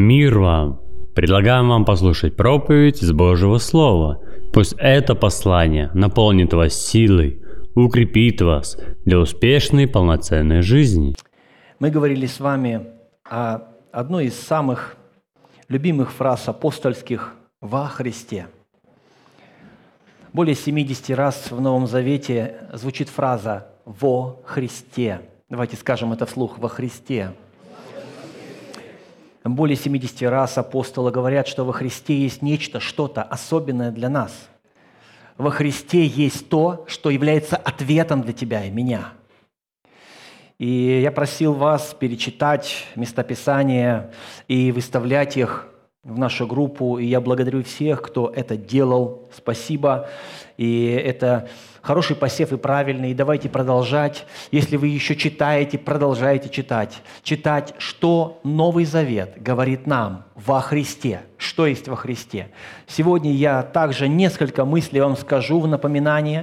Мир вам! Предлагаем вам послушать проповедь из Божьего Слова. Пусть это послание наполнит вас силой, укрепит вас для успешной полноценной жизни. Мы говорили с вами о одной из самых любимых фраз апостольских «во Христе». Более 70 раз в Новом Завете звучит фраза «во Христе». Давайте скажем это вслух «во Христе». Более 70 раз апостолы говорят, что во Христе есть нечто, что-то особенное для нас. Во Христе есть то, что является ответом для тебя и меня. И я просил вас перечитать местописания и выставлять их в нашу группу. И я благодарю всех, кто это делал. Спасибо. И это хороший посев и правильный. И давайте продолжать. Если вы еще читаете, продолжайте читать. Читать, что Новый Завет говорит нам во Христе. Что есть во Христе. Сегодня я также несколько мыслей вам скажу в напоминание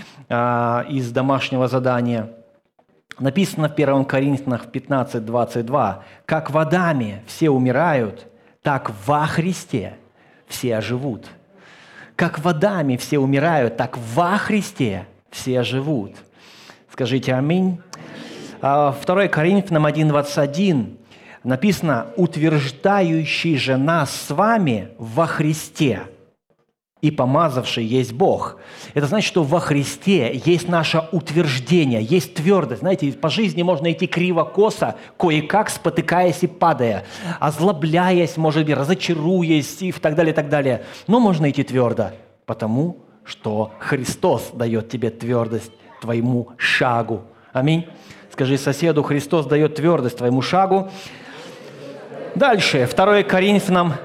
из домашнего задания. Написано в 1 Коринфянам 15:22. «Как в Адаме все умирают, так во Христе все оживут». Как в Адаме все умирают, так во Христе все оживут. Скажите аминь. 2 Коринфянам 1:21 написано: «Утверждающий же нас с вами во Христе и помазавший есть Бог». Это значит, что во Христе есть наше утверждение, есть твердость. Знаете, по жизни можно идти криво-косо, кое-как спотыкаясь и падая, озлобляясь, может быть, разочаруясь и так далее, и так далее. Но можно идти твердо, потому что Христос дает тебе твердость твоему шагу. Аминь. Скажи соседу: Христос дает твердость твоему шагу. Дальше, 2 Коринфянам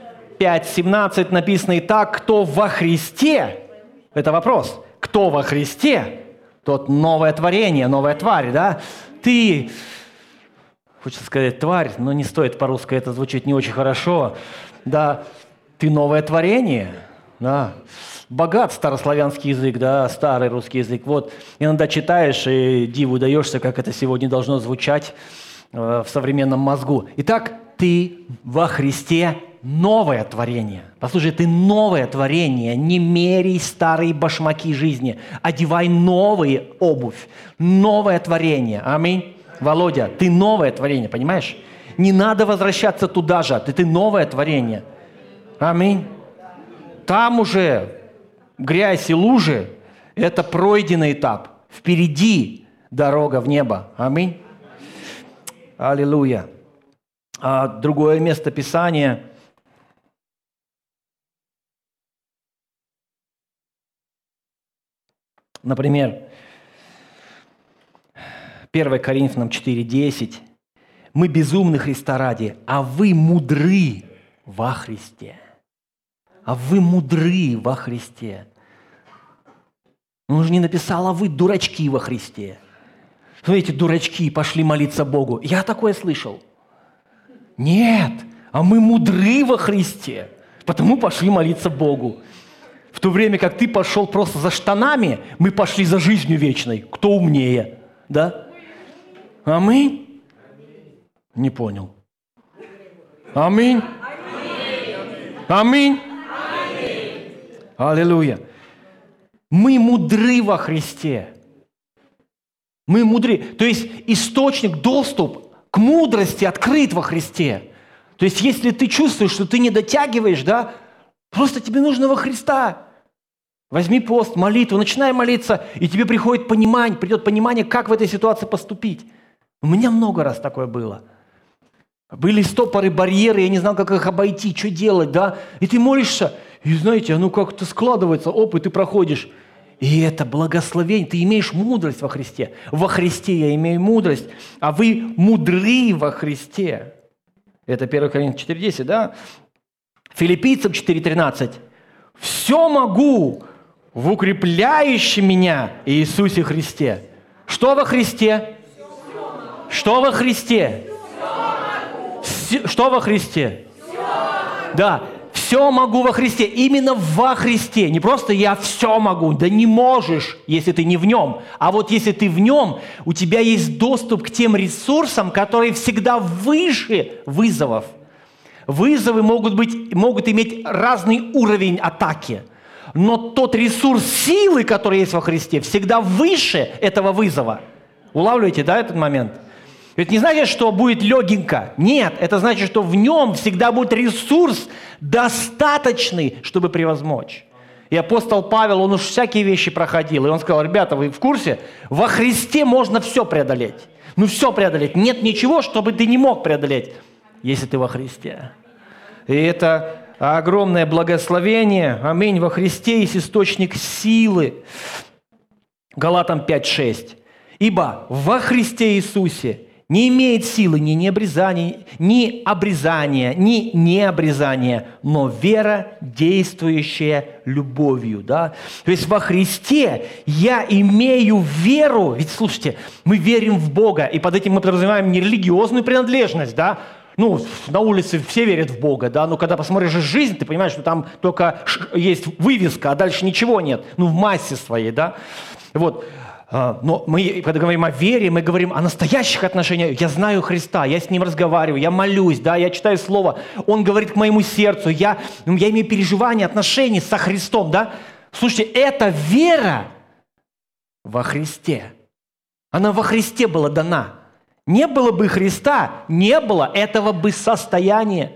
5:17 написано: «Итак, кто во Христе?» Это вопрос. Кто во Христе, тот новое творение, новая тварь, да? Ты, хочется сказать тварь, но не стоит по-русски, это звучит не очень хорошо. Да, ты новое творение, да. Богат старославянский язык, да, старый русский язык. Вот, иногда читаешь и диву даешься, как это сегодня должно звучать в современном мозгу. Итак, ты во Христе новое творение. Послушай, ты новое творение. Не меряй старые башмаки жизни. Одевай новые обувь. Новое творение. Аминь. Володя, ты новое творение, понимаешь? Не надо возвращаться туда же. Ты новое творение. Аминь. Там уже грязь и лужи – это пройденный этап. Впереди дорога в небо. Аминь. Аллилуйя. Другое место Писания – например, 1 Коринфянам 4:10. «Мы безумны Христа ради, а вы мудры во Христе». А вы мудры во Христе. Он же не написал: а вы дурачки во Христе. Вы эти дурачки пошли молиться Богу. Я такое слышал. Нет, а мы мудры во Христе, потому пошли молиться Богу. В то время как ты пошел просто за штанами, мы пошли за жизнью вечной. Кто умнее? Да? Аминь? Не понял. Аминь? Аминь? Аллилуйя. Мы мудры во Христе. Мы мудры. То есть источник, доступ к мудрости открыт во Христе. То есть если ты чувствуешь, что ты не дотягиваешь, да, просто тебе нужно во Христа. Возьми пост, молитву, начинай молиться, и тебе придет понимание, как в этой ситуации поступить. У меня много раз такое было. Были стопоры, барьеры, я не знал, как их обойти, что делать, да. И ты молишься, и знаете, оно как-то складывается, и ты проходишь. И это благословение, ты имеешь мудрость во Христе. Во Христе я имею мудрость, а вы мудры во Христе. Это 1 Коринфянам 4:10, да? Филиппийцам 4:13. «Все могу в укрепляющем меня Иисусе Христе». Что во Христе? Что во Христе? Что во Христе? Да, все могу во Христе. Именно во Христе. Не просто я все могу. Да не можешь, если ты не в нем. А вот если ты в нем, у тебя есть доступ к тем ресурсам, которые всегда выше вызовов. Вызовы могут иметь разный уровень атаки. Но тот ресурс силы, который есть во Христе, всегда выше этого вызова. Улавливаете, да, этот момент? Это не значит, что будет легенько. Нет, это значит, что в нем всегда будет ресурс достаточный, чтобы превозмочь. И апостол Павел, он уж всякие вещи проходил. И он сказал: ребята, вы в курсе? Во Христе можно все преодолеть. Ну, все преодолеть. Нет ничего, чтобы ты не мог преодолеть, если ты во Христе. И это огромное благословение. Аминь. Во Христе есть источник силы. Галатам 5:6. Ибо во Христе Иисусе не имеет силы ни необрезания, ни необрезания, но вера, действующая любовью. Да? То есть во Христе я имею веру. Ведь, слушайте, мы верим в Бога, и под этим мы подразумеваем не религиозную принадлежность, да? Ну, на улице все верят в Бога, да, но когда посмотришь жизнь, ты понимаешь, что там только есть вывеска, а дальше ничего нет, ну, в массе своей, да. Вот. Но мы, когда говорим о вере, мы говорим о настоящих отношениях. Я знаю Христа, я с Ним разговариваю, я молюсь, да, я читаю Слово. Он говорит к моему сердцу, я имею переживания, отношения со Христом, да. Слушайте, эта вера во Христе, она во Христе была дана. Не было бы Христа, не было этого бы состояния.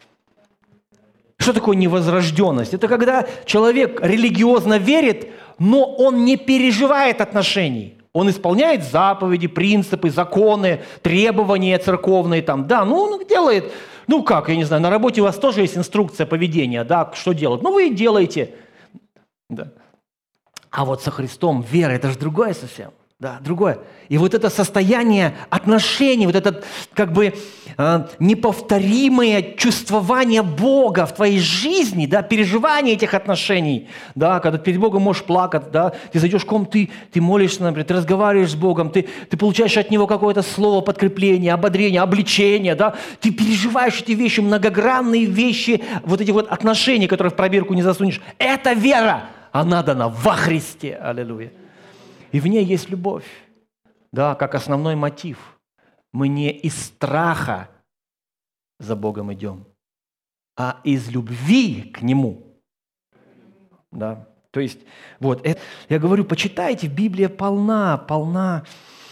Что такое невозрожденность? Это когда человек религиозно верит, но он не переживает отношений. Он исполняет заповеди, принципы, законы, требования церковные. Там, да, ну он делает, ну как, я не знаю, на работе у вас тоже есть инструкция поведения, да, что делать. Ну вы и делаете. Да. А вот со Христом вера, это же другое совсем. Да, другое. И вот это состояние отношений, вот это как бы неповторимое чувствование Бога в твоей жизни, да, переживание этих отношений, да, когда ты перед Богом можешь плакать, да, ты зайдешь в комнату, ты молишься, например, ты разговариваешь с Богом, ты получаешь от Него какое-то слово подкрепление, ободрение, обличение, да, ты переживаешь эти вещи, многогранные вещи, вот эти вот отношения, которые в пробирку не засунешь. Это вера, она дана во Христе. Аллилуйя. И в ней есть любовь, да, как основной мотив. Мы не из страха за Богом идем, а из любви к Нему. Да. То есть, вот, это, я говорю, почитайте, Библия полна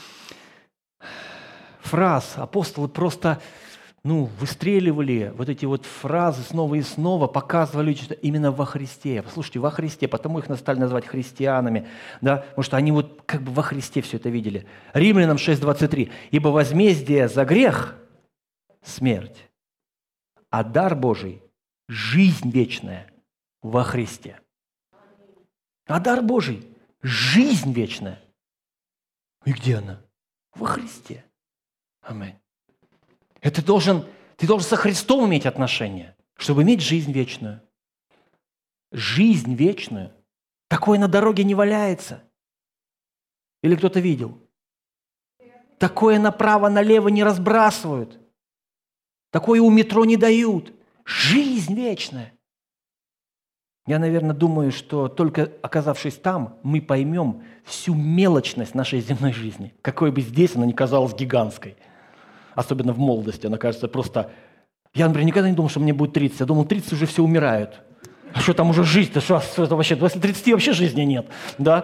фраз. Апостолы просто, выстреливали вот эти вот фразы снова и снова, показывали, что именно во Христе. Послушайте, во Христе, потому их стали называть христианами, да, потому что они вот как бы во Христе все это видели. Римлянам 6:23. «Ибо возмездие за грех – смерть, а дар Божий – жизнь вечная во Христе». А дар Божий – жизнь вечная. И где она? Во Христе. Аминь. Ты должен со Христом иметь отношения, чтобы иметь жизнь вечную. Жизнь вечную. Такое на дороге не валяется. Или кто-то видел? Такое направо-налево не разбрасывают. Такое у метро не дают. Жизнь вечная. Я, наверное, думаю, что только оказавшись там, мы поймем всю мелочность нашей земной жизни, какой бы здесь она ни казалась гигантской. Особенно в молодости, она кажется просто... Я, например, никогда не думал, что мне будет 30. Я думал, 30 уже все умирают. А что там уже жизнь-то? Что это вообще? После 30 вообще жизни нет. Да?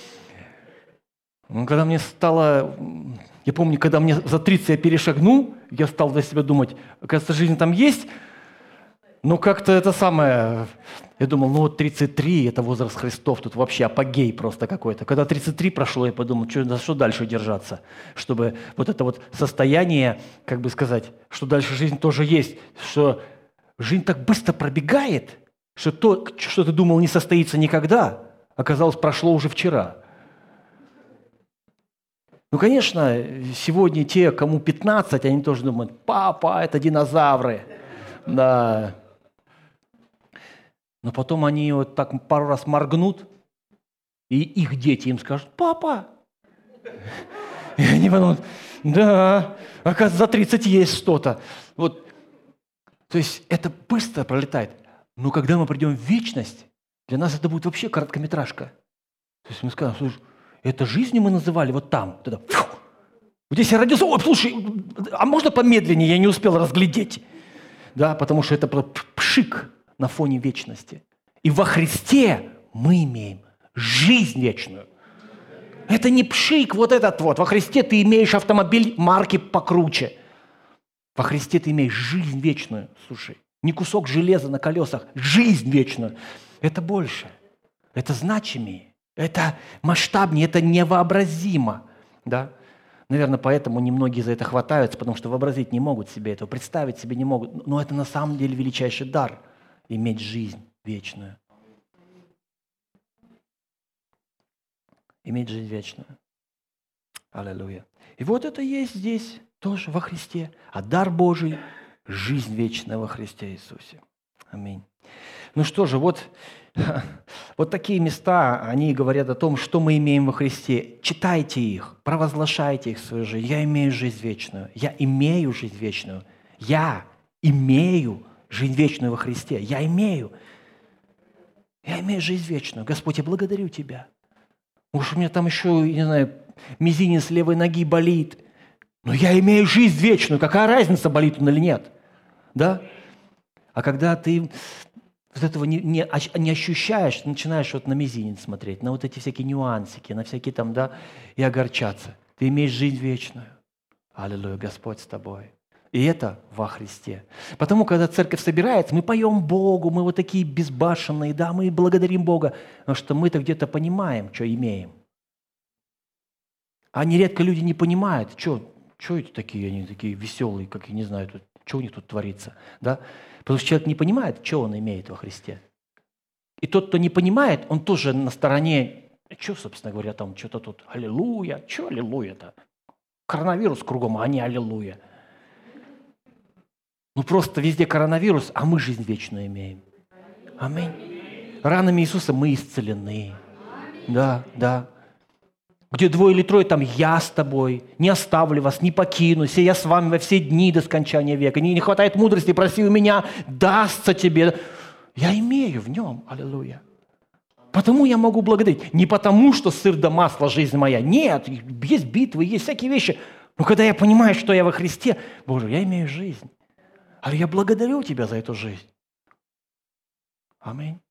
Когда мне стало... Я помню, когда мне за 30 я перешагнул, я стал для себя думать, оказывается, жизнь там есть, но как-то это самое... Я думал, 33 – это возраст Христов, тут вообще апогей просто какой-то. Когда 33 прошло, я подумал, что дальше держаться, чтобы вот это вот состояние, как бы сказать, что дальше жизнь тоже есть, что жизнь так быстро пробегает, что то, что ты думал не состоится никогда, оказалось, прошло уже вчера. Конечно, сегодня те, кому 15, они тоже думают, папа, это динозавры. Да. Но потом они вот так пару раз моргнут, и их дети им скажут, папа. И они подумают, да, оказывается, за 30 есть что-то. Вот. То есть это быстро пролетает. Но когда мы придем в вечность, для нас это будет вообще короткометражка. То есть мы скажем, слушай, это жизнью мы называли вот там. Тогда, вот здесь я родился, ой, слушай, а можно помедленнее, я не успел разглядеть. Да, потому что это пшик на фоне вечности. И во Христе мы имеем жизнь вечную. Это не пшик вот этот вот. Во Христе ты имеешь автомобиль марки покруче. Во Христе ты имеешь жизнь вечную. Слушай, не кусок железа на колесах, жизнь вечную. Это больше, это значимее, это масштабнее, это невообразимо. Да? Наверное, поэтому немногие за это хватаются, потому что вообразить не могут себе этого, представить себе не могут. Но это на самом деле величайший дар – иметь жизнь вечную. Иметь жизнь вечную. Аллилуйя. И вот это есть здесь тоже во Христе. А дар Божий – жизнь вечная во Христе Иисусе. Аминь. Ну что же, вот такие места, они говорят о том, что мы имеем во Христе. Читайте их, провозглашайте их в свою жизнь. Я имею жизнь вечную. Я имею жизнь вечную. Я имею жизнь вечную во Христе. Я имею жизнь вечную. Господь, я благодарю Тебя. Может, у меня там еще, не знаю, мизинец левой ноги болит. Но я имею жизнь вечную. Какая разница, болит он или нет? Да? А когда ты вот этого не ощущаешь, ты начинаешь вот на мизинец смотреть, на вот эти всякие нюансики, на всякие там, да, и огорчаться. Ты имеешь жизнь вечную. Аллилуйя, Господь с тобой. И это во Христе. Потому, когда церковь собирается, мы поем Богу, мы вот такие безбашенные, да, мы благодарим Бога, потому что мы-то где-то понимаем, что имеем. А нередко люди не понимают, что эти такие, они такие веселые, как я не знаю, что у них тут творится, да? Потому что человек не понимает, что он имеет во Христе. И тот, кто не понимает, он тоже на стороне, что, собственно говоря, там что-то тут, аллилуйя, что аллилуйя-то? Коронавирус кругом, а не аллилуйя. Ну просто везде коронавирус, а мы жизнь вечную имеем. Аминь. Ранами Иисуса мы исцелены. Да, да. Где 2 или 3, там я с тобой, не оставлю вас, не покину, се я с вами во все дни до скончания века. Не хватает мудрости, проси у меня, дастся тебе. Я имею в нем, аллилуйя. Потому я могу благодарить. Не потому, что сыр да масло жизнь моя. Нет, есть битвы, есть всякие вещи. Но когда я понимаю, что я во Христе, Боже, я имею жизнь. А я благодарю Тебя за эту жизнь. Аминь.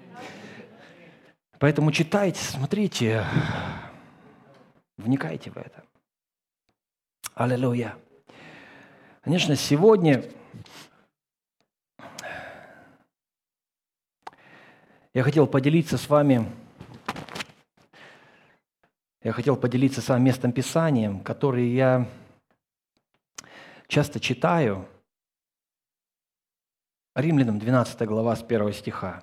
Поэтому читайте, смотрите, вникайте в это. Аллилуйя. Конечно, сегодня я хотел поделиться с вами местом Писания, которое я часто читаю. Римлянам 12 глава с 1 стиха.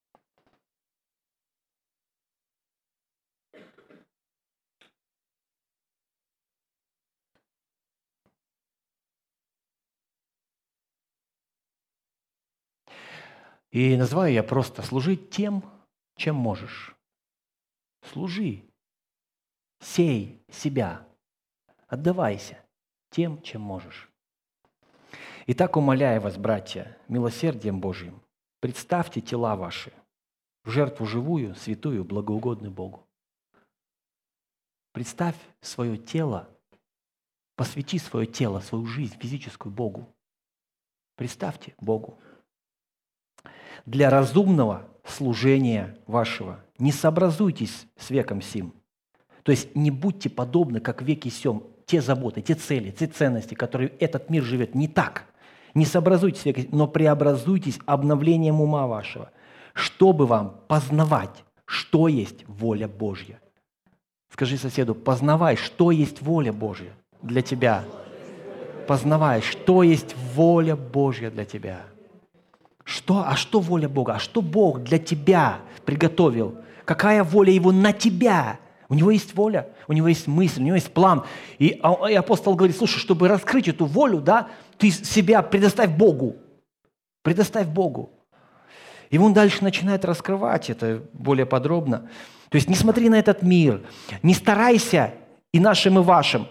И называю я просто «служи тем, чем можешь». Служи, сей себя, отдавайся тем, чем можешь. Итак, умоляю вас, братья, милосердием Божьим, представьте тела ваши в жертву живую, святую, благоугодную Богу. Представь свое тело, посвяти свое тело, свою жизнь физическую Богу. Представьте Богу. Для разумного служения вашего не сообразуйтесь с веком сим. То есть не будьте подобны, как в веке сем, те заботы, те цели, те ценности, которые этот мир живет, не так. Не сообразуйтесь с веком, но преобразуйтесь обновлением ума вашего, чтобы вам познавать, что есть воля Божья. Скажи соседу, познавай, что есть воля Божья для тебя. Познавай, что есть воля Божья для тебя. А что воля Бога? А что Бог для тебя приготовил? Какая воля Его на тебя? У Него есть воля, у Него есть мысль, у Него есть план. И апостол говорит, слушай, чтобы раскрыть эту волю, да, ты себя предоставь Богу. Предоставь Богу. И он дальше начинает раскрывать это более подробно. То есть не смотри на этот мир, не старайся и нашим, и вашим.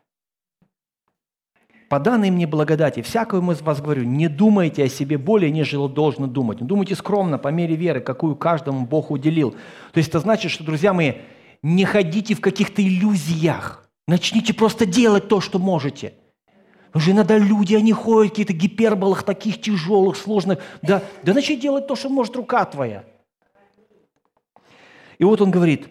По данной мне благодати, всякому из вас говорю, не думайте о себе более, нежели должно думать. Но думайте скромно, по мере веры, какую каждому Бог уделил. То есть это значит, что, друзья мои, не ходите в каких-то иллюзиях. Начните просто делать то, что можете. Уже иногда люди, они ходят в каких-то гиперболах таких тяжелых, сложных. Да начни делать то, что может рука твоя. И вот он говорит,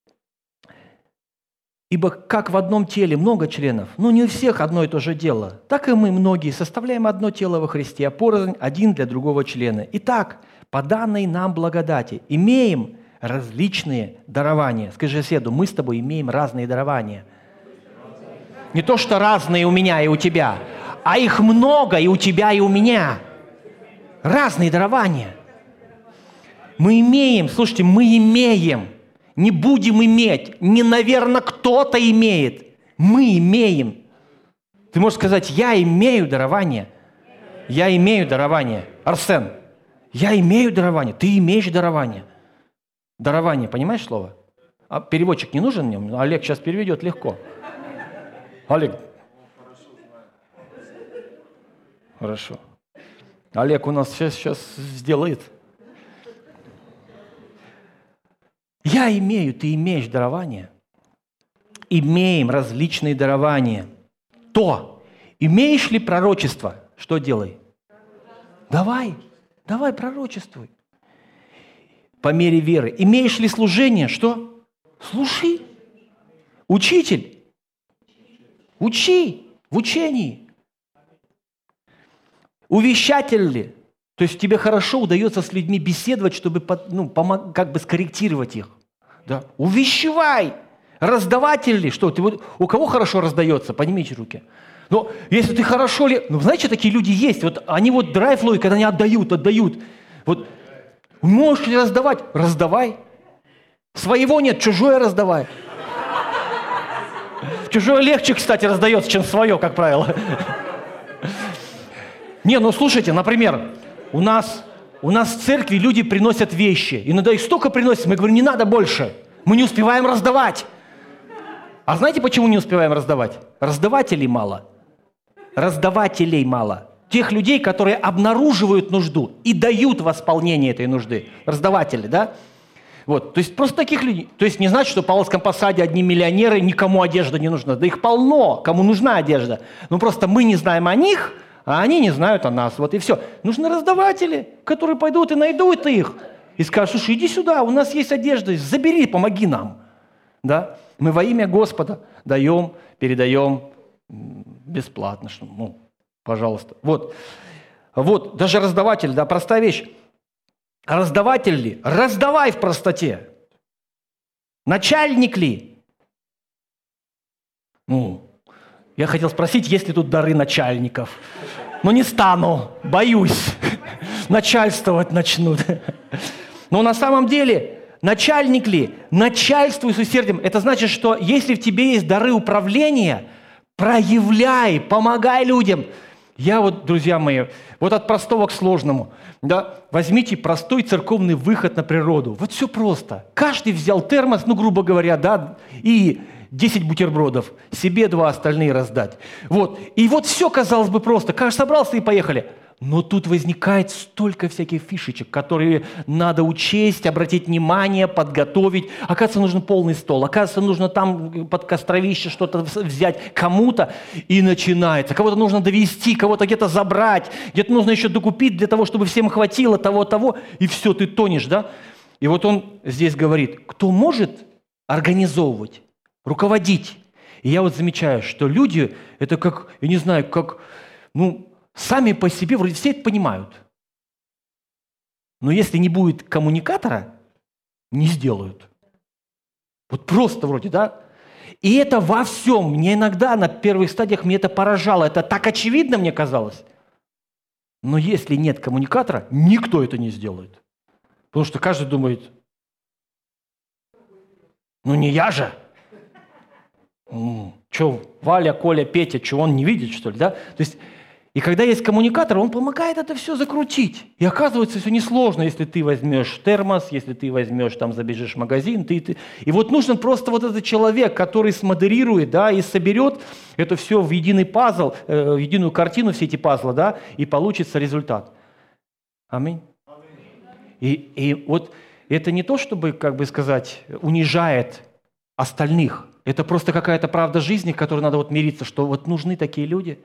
ибо как в одном теле много членов, но не у всех одно и то же дело, так и мы, многие, составляем одно тело во Христе, а порознь один для другого члена. Итак, по данной нам благодати имеем различные дарования. Скажи соседу, мы с тобой имеем разные дарования. Не то, что разные у меня и у тебя, а их много и у тебя, и у меня. Разные дарования. Мы имеем, слушайте, мы имеем. Не будем иметь. Не, наверное, кто-то имеет. Мы имеем. Ты можешь сказать, я имею дарование. Я имею дарование. Арсен, я имею дарование. Ты имеешь дарование. Дарование, понимаешь слово? А переводчик не нужен мне? Олег сейчас переведет легко. Олег. Хорошо. Олег у нас сейчас сделает. Я имею, ты имеешь дарование. Имеем различные дарования. То, имеешь ли пророчество? Что делай? Давай пророчествуй. По мере веры. Имеешь ли служение? Что? Служи. Учитель. Учи в учении. Увещатель ли? То есть тебе хорошо удается с людьми беседовать, чтобы как бы скорректировать их. Да? Увещевай. Раздаватель ли? Что? У кого хорошо раздается? Поднимите руки. Но если ты хорошо ли... знаете, такие люди есть. Вот они драйв ловят, когда они отдают. Вот можешь ли раздавать? Раздавай. Своего нет, чужое раздавай. Чужое легче, кстати, раздается, чем свое, как правило. Слушайте, например, у нас в церкви люди приносят вещи. Иногда их столько приносят, мы говорим, не надо больше. Мы не успеваем раздавать. А знаете, почему не успеваем раздавать? Раздавателей мало. Тех людей, которые обнаруживают нужду и дают восполнение этой нужды. Раздаватели, да? То есть просто таких людей. То есть не значит, что в Павловском посаде одни миллионеры, никому одежда не нужна. Да их полно, кому нужна одежда. Просто мы не знаем о них, а они не знают о нас. Вот и все. Нужны раздаватели, которые пойдут и найдут их. И скажут, слушай, иди сюда, у нас есть одежда, забери, помоги нам. Да? Мы во имя Господа даем, передаем бесплатно. Пожалуйста. Вот, даже раздаватель, да, простая вещь. Раздаватель ли? Раздавай в простоте. Начальник ли? Я хотел спросить, есть ли тут дары начальников. Но не стану, боюсь. Начальствовать начнут. Но на самом деле, начальник ли? Начальствуй с усердием. Это значит, что если в тебе есть дары управления, проявляй, помогай людям. Я друзья мои, от простого к сложному. Да, возьмите простой церковный выход на природу. Все просто. Каждый взял термос, грубо говоря, да, и 10 бутербродов, себе 2, остальные раздать. И все, казалось бы, просто. Каждый собрался и поехали. Но тут возникает столько всяких фишечек, которые надо учесть, обратить внимание, подготовить. Оказывается, нужен полный стол. Оказывается, нужно там под костровище что-то взять кому-то. И начинается. Кого-то нужно довести, кого-то где-то забрать. Где-то нужно еще докупить для того, чтобы всем хватило того. И все, ты тонешь, да? И он здесь говорит, кто может организовывать, руководить. И я замечаю, что люди, это как, я не знаю, как, сами по себе вроде все это понимают. Но если не будет коммуникатора, не сделают. Просто вроде, да? И это во всем. Мне иногда на первых стадиях мне это поражало. Это так очевидно мне казалось. Но если нет коммуникатора, никто это не сделает. Потому что каждый думает, не я же. Что, Валя, Коля, Петя, что он не видит, что ли, да? То есть, и когда есть коммуникатор, он помогает это все закрутить. И оказывается, все несложно, если ты возьмешь термос, если ты возьмешь, забежишь в магазин. И нужен просто этот человек, который смодерирует, да, и соберет это все в единый пазл, в единую картину, все эти пазлы, да, и получится результат. Аминь. И это не то, чтобы, сказать, унижает остальных. Это просто какая-то правда жизни, к которой надо мириться, что нужны такие люди.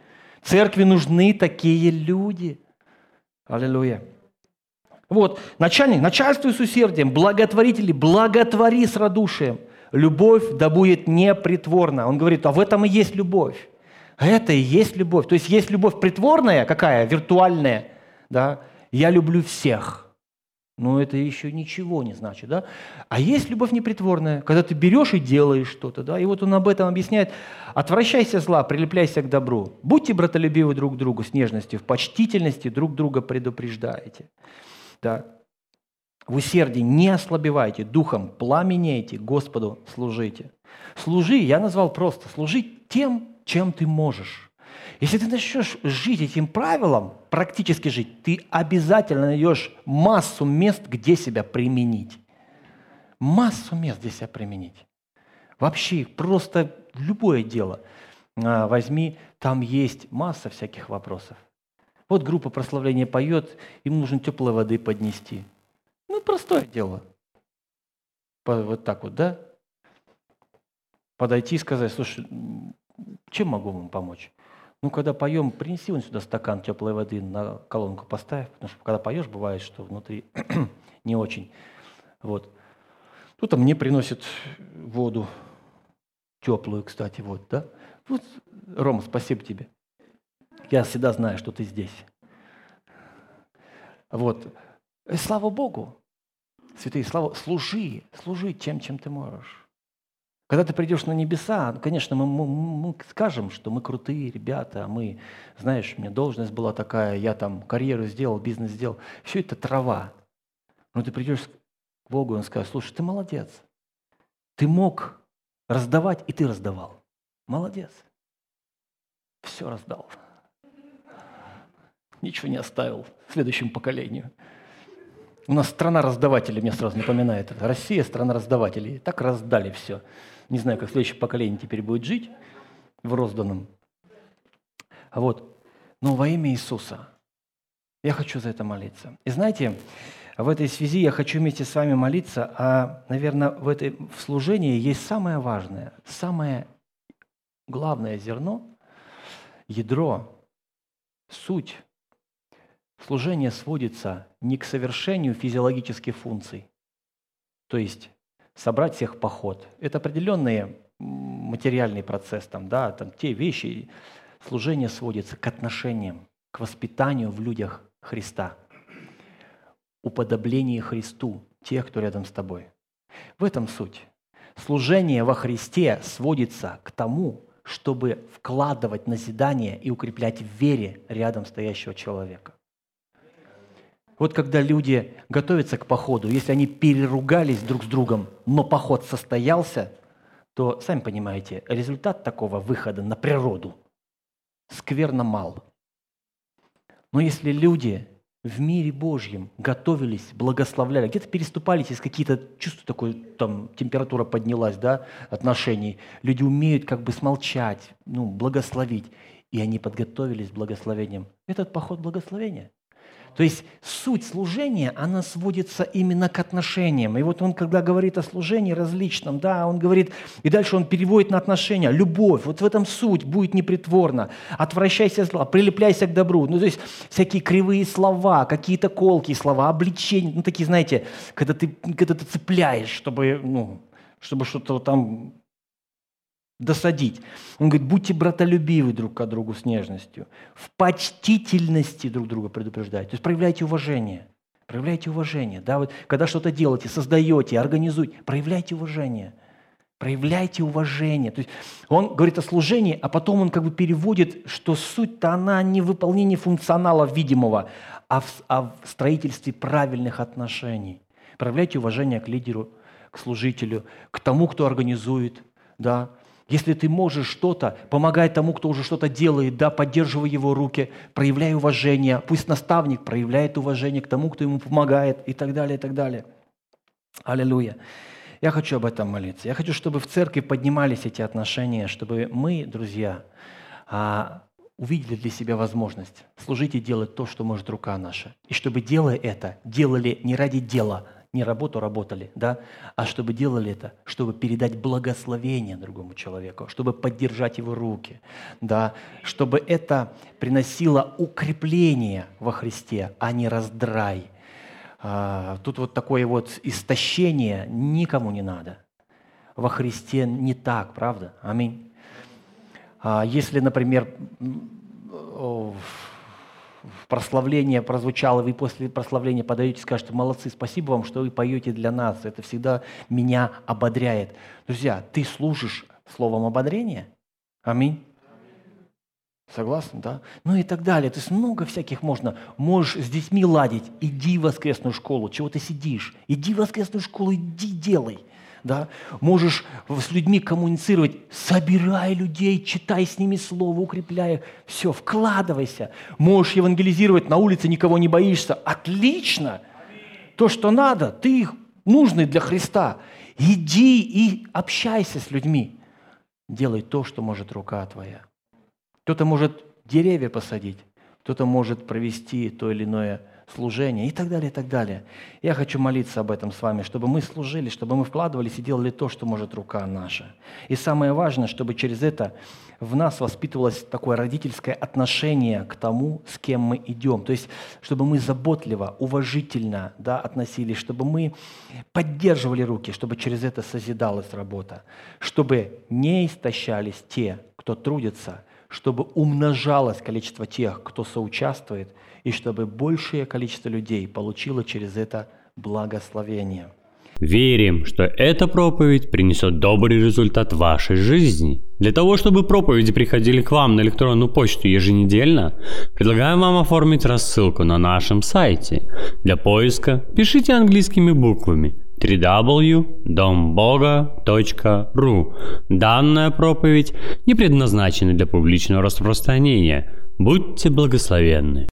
Церкви нужны такие люди. Аллилуйя. Вот, начальствуй с усердием, благотворители, благотвори с радушием. Любовь да будет непритворна. Он говорит, а в этом и есть любовь. Это и есть любовь. То есть есть любовь притворная, какая? Виртуальная. Да? Я люблю всех. Но это еще ничего не значит. Да? А есть любовь непритворная, когда ты берешь и делаешь что-то. Да? И вот он об этом объясняет. Отвращайся зла, прилепляйся к добру. Будьте братолюбивы друг к другу с нежностью, в почтительности друг друга предупреждаете. Да. В усердии не ослабевайте, духом пламенейте, Господу служите. Служи, я назвал просто, служи тем, чем ты можешь. Если ты начнешь жить этим правилом, практически жить, ты обязательно найдешь массу мест, где себя применить. Массу мест, где себя применить. Вообще, просто любое дело возьми, там есть масса всяких вопросов. Вот группа прославления поет, им нужно теплой воды поднести. Ну, простое дело. Вот так вот, да? Подойти и сказать, слушай, чем могу вам помочь? Ну, когда поем, принеси вон сюда стакан теплой воды, на колонку поставь, потому что когда поешь, бывает, что внутри не очень. Вот. Кто-то мне приносит воду, теплую, кстати, вот, да? Вот, Рома, спасибо тебе. Я всегда знаю, что ты здесь. Вот. И слава Богу. Святые, служи чем ты можешь. Когда ты придешь на небеса, конечно, мы скажем, что мы крутые ребята, мы, знаешь, у меня должность была такая, я там карьеру сделал, бизнес сделал. Все это трава. Но ты придешь к Богу, и Он скажет, слушай, ты молодец. Ты мог раздавать, и ты раздавал. Молодец. Все раздал. Ничего не оставил следующему поколению. У нас страна раздавателей, мне сразу напоминает это. Россия – страна раздавателей. Так раздали все. Не знаю, как следующее поколение теперь будет жить в розданном. Вот. Но во имя Иисуса я хочу за это молиться. И знаете, в этой связи я хочу вместе с вами молиться, а, наверное, в служении есть самое важное, самое главное зерно, ядро, суть. Служение сводится не к совершению физиологических функций, то есть собрать всех в поход. Это определенный материальный процесс, там те вещи. Служение сводится к отношениям, к воспитанию в людях Христа, уподоблению Христу, тех, кто рядом с тобой. В этом суть. Служение во Христе сводится к тому, чтобы вкладывать назидание и укреплять в вере рядом стоящего человека. Вот когда люди готовятся к походу, если они переругались друг с другом, но поход состоялся, то, сами понимаете, результат такого выхода на природу скверно мал. Но если люди в мире Божьем готовились, благословляли, где-то переступались, если какие-то чувства, такое, там, температура поднялась, да, отношений, люди умеют как бы смолчать, благословить, и они подготовились к благословениям. Этот поход благословения. То есть суть служения, она сводится именно к отношениям. И вот он, когда говорит о служении различном, да, он говорит, и дальше он переводит на отношения, любовь, вот в этом суть, будет непритворна, отвращайся от зла, прилепляйся к добру. То есть всякие кривые слова, какие-то колкие слова, обличения, такие, знаете, когда ты цепляешь, чтобы что-то там досадить. Он говорит, будьте братолюбивы друг к другу с нежностью, в почтительности друг друга предупреждайте. То есть проявляйте уважение. Проявляйте уважение. Да, вот, когда что-то делаете, создаете, организуете, проявляйте уважение. Проявляйте уважение. То есть он говорит о служении, а потом он как бы переводит, что суть-то она не в выполнении функционала видимого, а в строительстве правильных отношений. Проявляйте уважение к лидеру, к служителю, к тому, кто организует, да. Если ты можешь что-то, помогай тому, кто уже что-то делает, да, поддерживай его руки, проявляй уважение. Пусть наставник проявляет уважение к тому, кто ему помогает, и так далее, и так далее. Аллилуйя. Я хочу об этом молиться. Я хочу, чтобы в церкви поднимались эти отношения, чтобы мы, друзья, увидели для себя возможность служить и делать то, что может рука наша. И чтобы, делая это, делали не ради дела, не работу работали, да, а чтобы делали это, чтобы передать благословение другому человеку, чтобы поддержать его руки, да, чтобы это приносило укрепление во Христе, а не раздрай. Тут вот такое вот истощение никому не надо. Во Христе не так, правда? Аминь. Если, например, прославление прозвучало, вы после прославления подаете, скажете: молодцы, спасибо вам, что вы поете для нас. Это всегда меня ободряет. Друзья, ты служишь словом ободрения? Аминь. Согласен, да? Ну и так далее. То есть много всяких можно. Можешь с детьми ладить. Иди в воскресную школу. Чего ты сидишь? Иди в воскресную школу, иди делай. Да? Можешь с людьми коммуницировать, собирай людей, читай с ними слово, укрепляй их. Все, вкладывайся. Можешь евангелизировать, на улице никого не боишься. Отлично! То, что надо, ты нужный для Христа. Иди и общайся с людьми. Делай то, что может рука твоя. Кто-то может деревья посадить, кто-то может провести то или иное служение и так далее, и так далее. Я хочу молиться об этом с вами, чтобы мы служили, чтобы мы вкладывались и делали то, что может рука наша. И самое важное, чтобы через это в нас воспитывалось такое родительское отношение к тому, с кем мы идем. То есть, чтобы мы заботливо, уважительно, да, относились, чтобы мы поддерживали руки, чтобы через это созидалась работа, чтобы не истощались те, кто трудится, чтобы умножалось количество тех, кто соучаствует, и чтобы большее количество людей получило через это благословение. Верим, что эта проповедь принесет добрый результат в вашей жизни. Для того, чтобы проповеди приходили к вам на электронную почту еженедельно, предлагаем вам оформить рассылку на нашем сайте. Для поиска пишите английскими буквами www.domboga.ru. Данная проповедь не предназначена для публичного распространения. Будьте благословенны.